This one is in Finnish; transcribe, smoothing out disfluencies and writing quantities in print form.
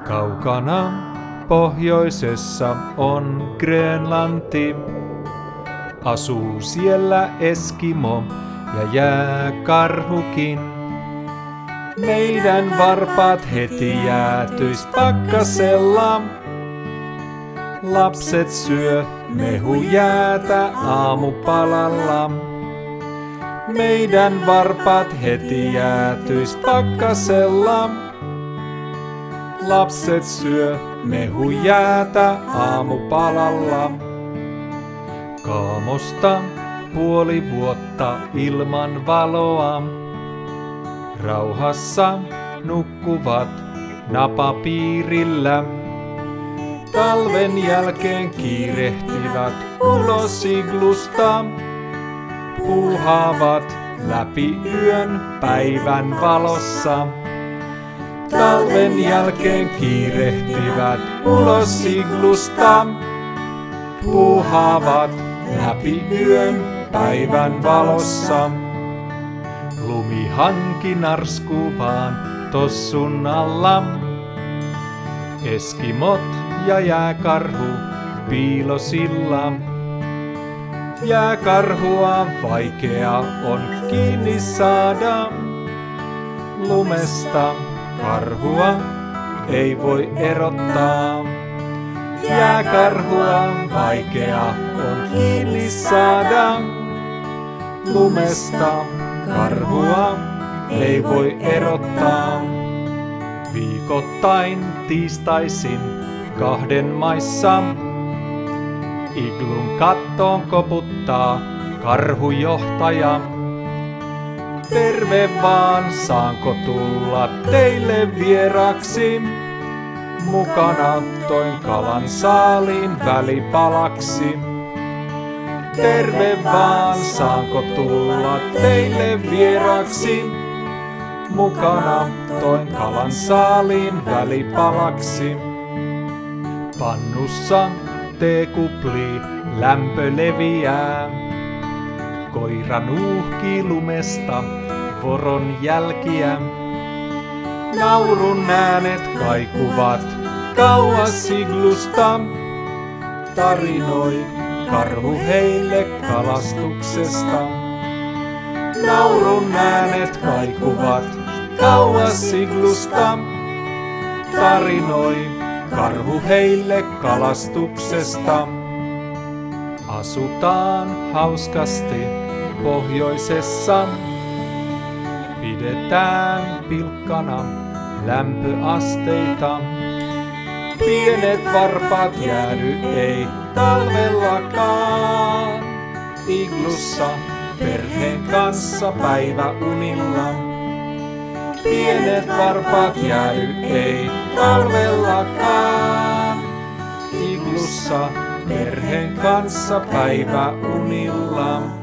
Kaukana pohjoisessa on Grönlanti. Asuu siellä Eskimo ja jääkarhukin. Meidän varpaat heti jäätyis pakkasella. Lapset syö mehujäätä aamupalalla. Meidän varpaat heti jäätyis pakkasella. Lapset syö mehujäätä aamupalalla. Kaamosta puoli vuotta ilman valoa. Rauhassa nukkuvat napapiirillä. Talven jälkeen kiirehtivät ulos iglusta. Puuhaavat läpi yön päivän valossa. Talven jälkeen kiirehtivät ulos iglusta. Puuhaavat läpi yön päivän valossa. Lumihanki narskuu vaan tossun alla. Eskimot ja jääkarhu piilosilla. Jääkarhua vaikea on kiinni saada. Lumesta karhua ei voi erottaa. Jääkarhua vaikea on kiinni saada. Lumesta karhua ei voi erottaa. Viikoittain tiistaisin 2 maissa. Iglun kattoon koputtaa karhujohtaja. Terve vaan, saanko tulla teille vieraksi? Mukana toin kalan saaliin välipalaksi. Terve vaan, saanko tulla teille vieraksi? Mukana toin kalan saaliin välipalaksi. Pannussa tee kuplii, lämpö leviää. Koira nuuhkii lumesta voron jälkiä. Naurun äänet kaikuvat kauas iglusta. Tarinoi karhu heille kalastuksesta. Naurun äänet kaikuvat kauas iglusta. Tarinoi karhu heille kalastuksesta. Asutaan hauskasti pohjoisessa. Pidetään pilkkana lämpöasteita. Pienet varpaat jäädy ei talvellakaan. Iglussa perheen kanssa päiväunilla. Pienet varpaat jäädy ei talvellakaan. Iglussa perheen kanssa päiväunilla.